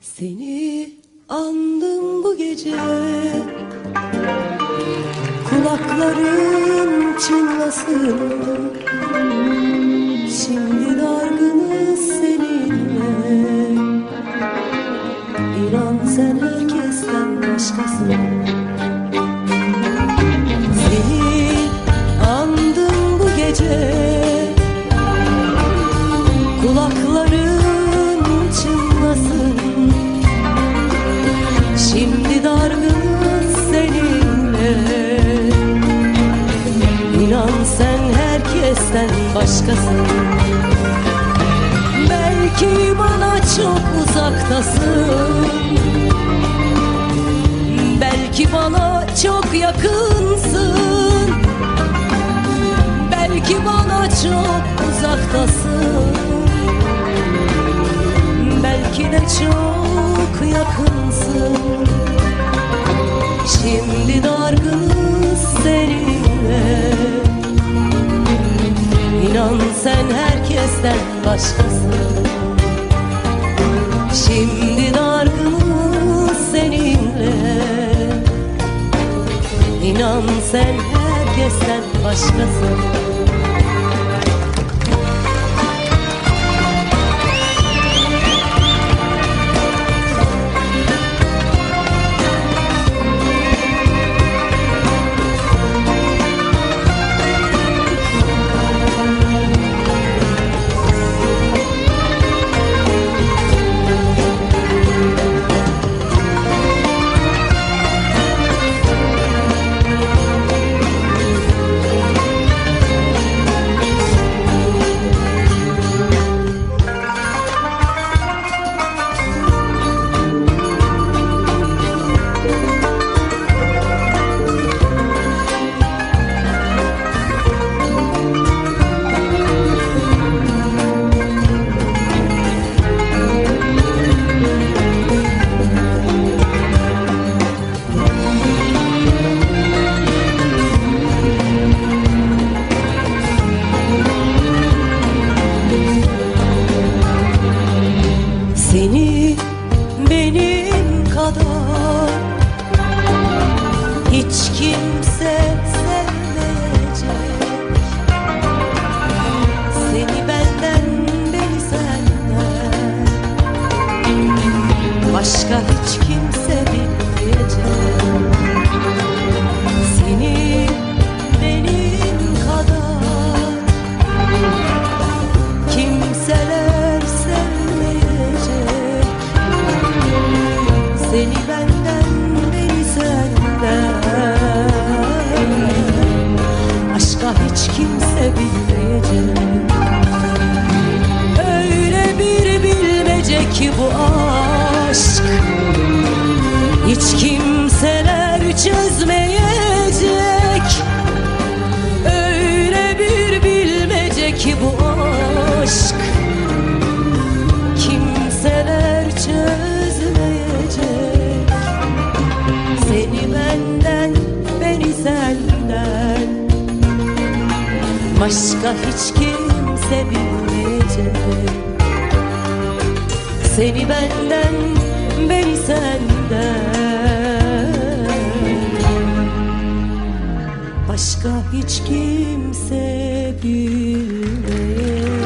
Seni andım bu gece, kulakların çınlasın. Şimdi dargınız seninle. İnan sen herkesten başkasın. Seni andım bu gece, kulakların çınlasın. Şimdi dargınız seninle. İnan sen herkesten başkasın. Belki bana çok uzaktasın, belki bana çok yakınsın. Belki bana çok uzaktasın, belki de çok yakınsın. Şimdi dargınız seninle. İnan sen herkesten başkasın. Şimdi dargınız seninle. İnan sen herkesten başkasın. Seni benim kadar hiç kimse sevmeyecek. Seni benden, beni senden başka hiç kimse bilmeyecek. Seni benim kadar kimseler sevmeyecek. Seni benden, beni senden başka hiç kimse bilmeyecek. Öyle bir bilmece ki bu aşk, hiç kimseler çözmeyecek. Öyle bir bilmece ki bu aşk, kimseler çözmeyecek. Seni benden, beni senden başka hiç kimse bilmeyecek. Seni benden, beni senden başka hiç kimse bilmeyecek.